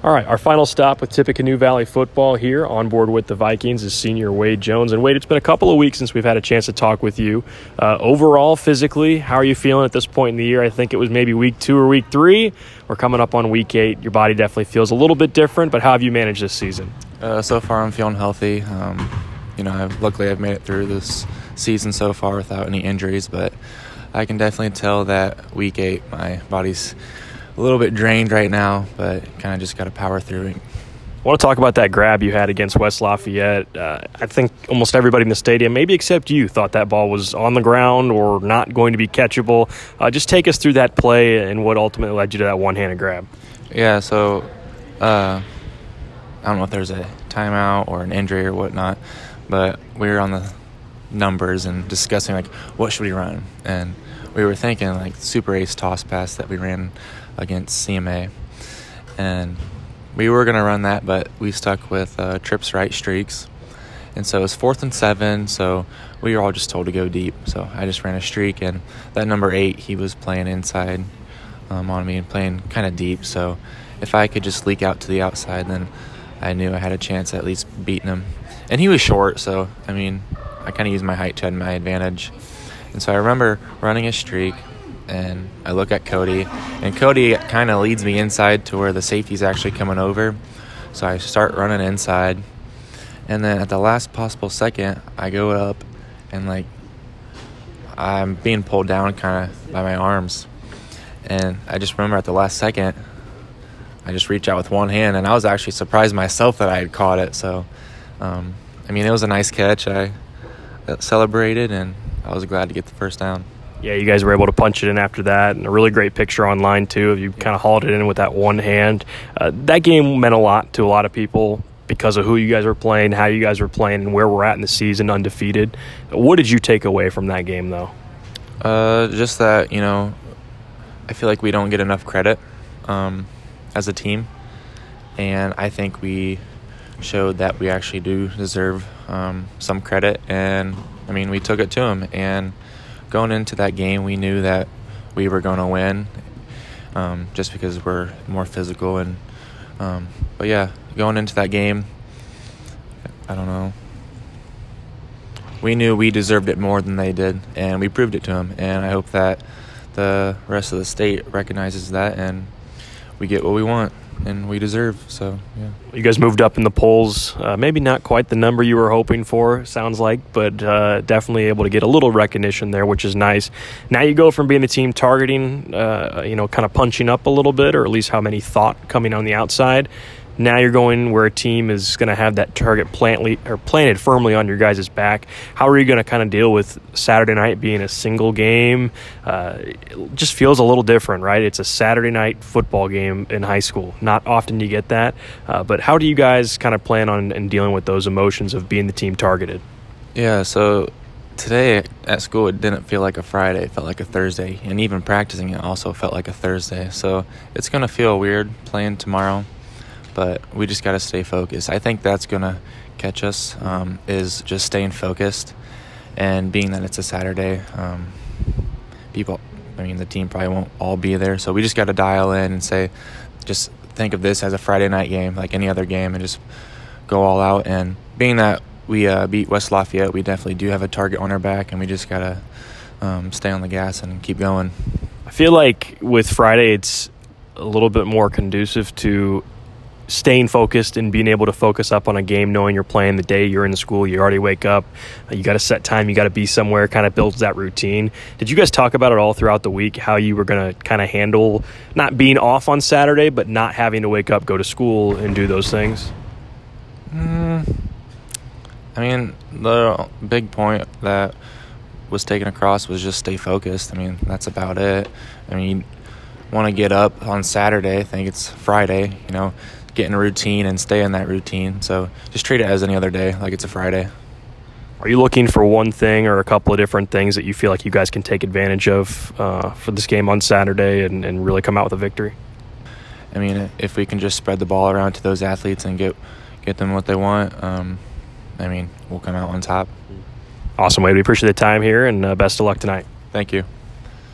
All right, our final stop with Tippecanoe Valley football here on board with the Vikings is senior Wade Jones. And Wade, it's been a couple of weeks since we've had a chance to talk with you. Overall, physically, how are you feeling at this point in the year? I think it was maybe week 2 or week 3. We're coming up on week 8. Your body definitely feels a little bit different, but how have you managed this season? So far, I'm feeling healthy. Luckily I've made it through this season so far without any injuries, but I can definitely tell that week 8, my body's a little bit drained right now, but kind of just got to power through it. I want to talk about that grab you had against West Lafayette. I think almost everybody in the stadium, maybe except you, thought that ball was on the ground or not going to be catchable. Just take us through that play and what ultimately led you to that one-handed grab. Yeah, so I don't know if there's a timeout or an injury or whatnot, but we were on the numbers and discussing, what should we run? And we were thinking, super ace toss pass that we ran against CMA. And we were going to run that, but we stuck with trips right streaks. And so it was 4th and 7, so we were all just told to go deep. So I just ran a streak, and that number 8, he was playing inside on me and playing kind of deep. So if I could just leak out to the outside, then I knew I had a chance at least beating him. And he was short, so, I kind of used my height to my advantage. And so I remember running a streak, and I look at Cody, and Cody kind of leads me inside to where the safety's actually coming over. So I start running inside, and then at the last possible second, I go up, and I'm being pulled down kind of by my arms. And I just remember at the last second, I just reach out with one hand, and I was actually surprised myself that I had caught it. So, it was a nice catch. I celebrated, and I was glad to get the first down. Yeah, you guys were able to punch it in after that, and a really great picture online, too, of you kind of hauled it in with that one hand. That game meant a lot to a lot of people because of who you guys were playing, how you guys were playing, and where we're at in the season, undefeated. What did you take away from that game, though? Just that, I feel like we don't get enough credit as a team, and I think we showed that we actually do deserve some credit, and, we took it to them, and going into that game, we knew that we were going to win just because we're more physical. And but, yeah, going into that game, I don't know. We knew we deserved it more than they did, and we proved it to them. And I hope that the rest of the state recognizes that and we get what we want and we deserve. So, yeah. You guys moved up in the polls. Maybe not quite the number you were hoping for, sounds like, but definitely able to get a little recognition there, which is nice. Now you go from being a team targeting, kind of punching up a little bit, or at least how many thought coming on the outside. Now you're going where a team is going to have that target planted firmly on your guys' back. How are you going to kind of deal with Saturday night being a single game? It just feels a little different, right? It's a Saturday night football game in high school. Not often you get that. But how do you guys kind of plan on and dealing with those emotions of being the team targeted? Yeah, so today at school it didn't feel like a Friday. It felt like a Thursday. And even practicing it also felt like a Thursday. So it's going to feel weird playing tomorrow. But we just got to stay focused. I think that's going to catch us, is just staying focused. And being that it's a Saturday, the team probably won't all be there. So we just got to dial in and say, just think of this as a Friday night game, like any other game, and just go all out. And being that we beat West Lafayette, we definitely do have a target on our back, and we just got to stay on the gas and keep going. I feel like with Friday, it's a little bit more conducive to staying focused and being able to focus up on a game, knowing you're playing the day you're in school, you already wake up, you got a set time, you got to be somewhere, kind of builds that routine. Did you guys talk about it all throughout the week, how you were going to kind of handle not being off on Saturday, but not having to wake up, go to school, and do those things? The big point that was taken across was just stay focused. That's about it. You want to get up on Saturday, think it's Friday, get in a routine and stay in that routine. So just treat it as any other day, like it's a Friday. Are you looking for one thing or a couple of different things that you feel like you guys can take advantage of for this game on Saturday and really come out with a victory? If we can just spread the ball around to those athletes and get them what they want, we'll come out on top. Awesome, Wade. We appreciate the time here, and best of luck tonight. Thank you.